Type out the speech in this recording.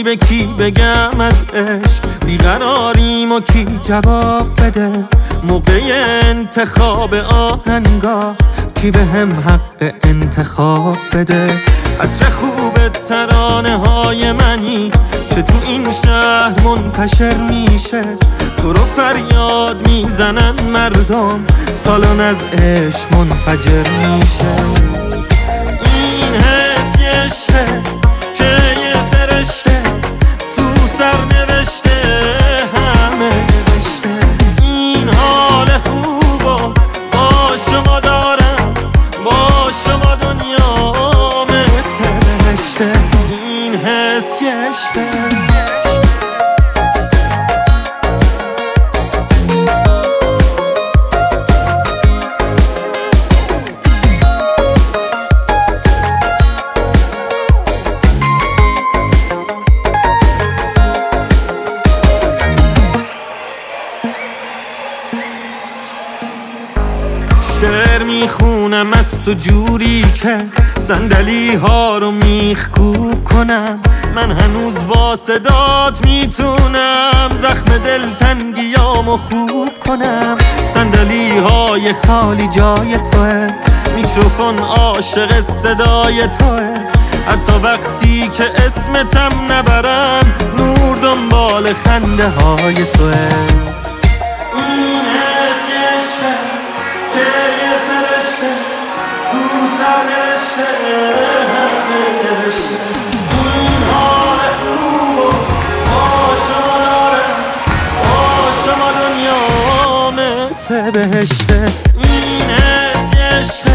نمیدونی به کی بگم از عشق بیقراریم و کی جواب بده موقع انتخاب آهنگا کی به هم حق انتخاب بده عطر خوب ترانه های منی که تو این شهر منتشر میشه تو رو فریاد میزنن مردم سالن از عشق منفجر میشه این حس یه عشقه که یه فرشته تو سر نوشته همه نوشته این حال خوبو با شما دارم با شما دنیا مثل بهشته این حس یه عشقه شعر میخونم از تو جوری که صندلی ها رو میخکوب کنم من هنوز با صدات میتونم زخم دلتنگیامو خوب کنم صندلی های خالی جای توه میکروفون عاشق صدای توه حتی وقتی که اسمتم نبرم نور دنبال خنده های توه این حس یه عشقه که یه فرشته تو سر نوشته همه نوشته این حال خوبو با شما دارم با شما دنیا مثل بهشته این حس یه عشقه